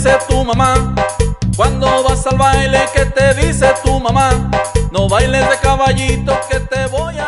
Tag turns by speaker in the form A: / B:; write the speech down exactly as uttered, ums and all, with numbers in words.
A: dice tu mamá? Cuando vas al baile, ¿qué te dice tu mamá? No bailes de caballito que te voy a